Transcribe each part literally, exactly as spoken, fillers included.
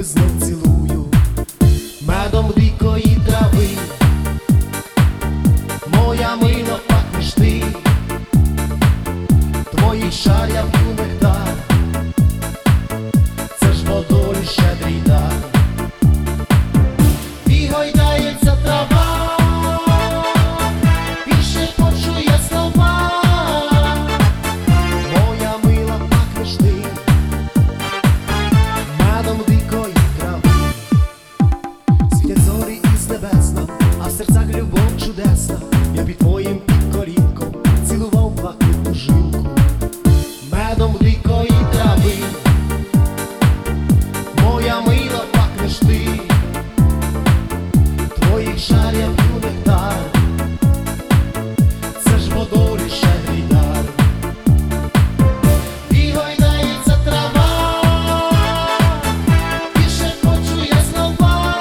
губи знов цілую, медом дикої трави. Моя мила, пахнеш ти, твоїх шарів нектар, це ж по долі щедрий дар. І гойдається трава, і шепочує слова. Моя мила, пахнеш ти, медом дикої трави. Світять зорі із небесна, а в серцях любов чудесна. Я під твоїм підкорінком цілував блакитну жилку, медом дикої трави. Моя мила, пахнеш ти, твоїх шарів нектар, це ж по долі щедрий дар. І гойдається трава, і шепочує слова.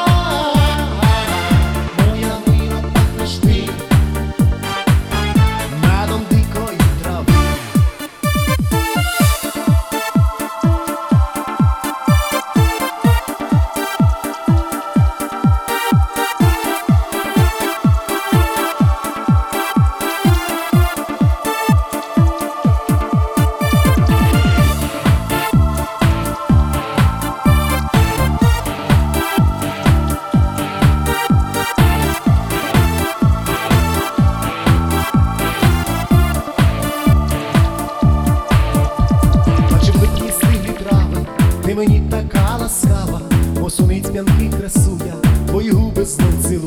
Моя мила, пахнеш ти, медом дикої трави. Бачив летні стиглі трави, ти мені така ласкава, осуниць п'янки красуня, твої губи знов цілую.